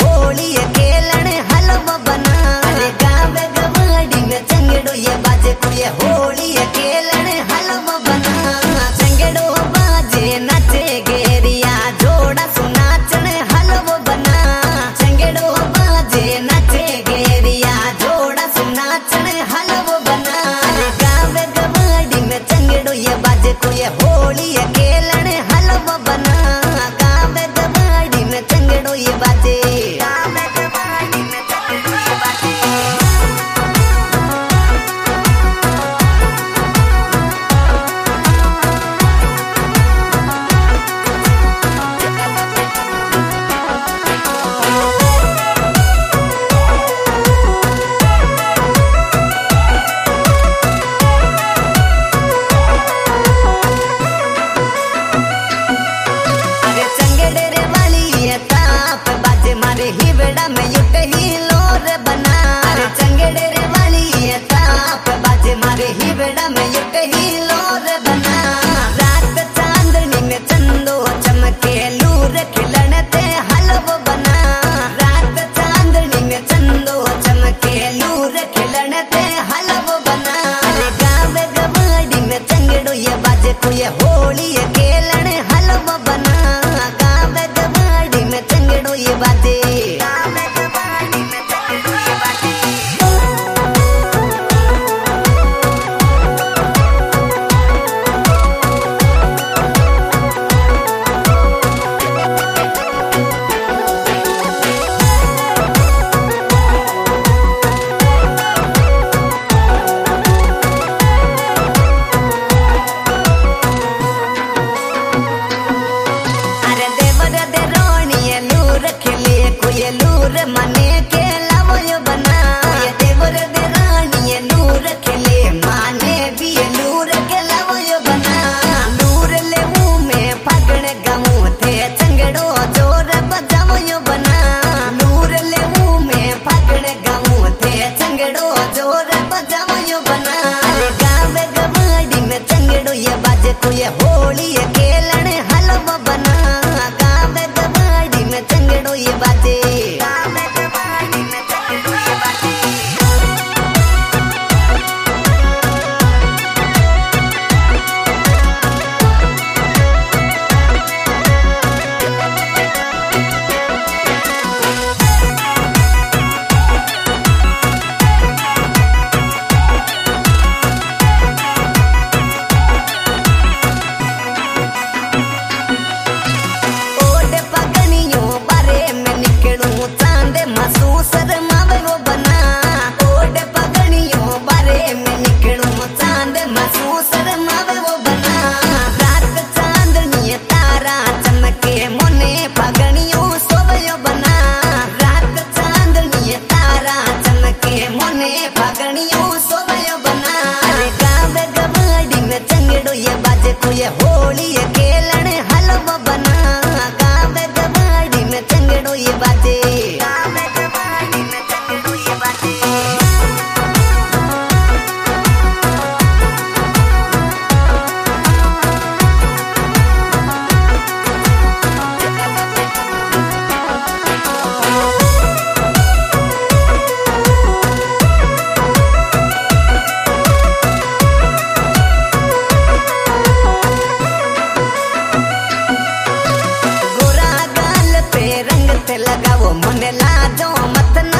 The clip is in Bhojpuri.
होली खेलन हलवा बना। अरे गावे गवाड़ी में चंगेड़ो ये बाजे को ये होली खेलन हलवा बना। चंगेड़ो बाजे नाचे गेरिया जोड़ा सु नाचन हलवा बना। चंगेड़ो बाजे नाचे गेरिया जोड़ा सु नाचन हलवा बना। अरे गावे गवाड़ी में चंगेड़ो ये बाजे को ये होली खेलन हलवा बना। गावे गवाड़ी में चंगेड़ो ये बाजे। हिबड़ा में युट ही लोर बना। अरे चंगेड़े रे वाली ये ताप बाजे मारे हिबड़ा में युट ही लोर बना। रात चांदनी में चंदो चमके लूर खिलन ते हलवो बना। रात चांदनी में चंदो चमके लूर खिलन ते हलवो बना। अरे गावे गवाड़ी में चंगेड़ो ये बाजे को ये होली खेलन हलवो बना। गावे गवाड़ी में चंगेड़ो ये बाजे। ये लूर मने के लवयो बना। ये देवर दे रानी ये लूर खेले माने भी ये लूर के लवयो बना। लूर ले मुंह में फगण गाऊं थे चंगड़ो जोर बजावयो बना। लूर ले मुंह में फगण गाऊं थे चंगड़ो जोर बजावयो बना। अरे गावे गवाड़ी में चंगड़ो ये बाजे को ये होली खेलन हलवा बना। गावे गवाड़ी में चंगड़ो ये बाजे। ये होली खेलन हलवा बना। गावे गवाड़ी में चंगड़ो ये बाजे। गावे गवाड़ी में चंगड़ो ये बाजे। लगाओ मन लाजो मत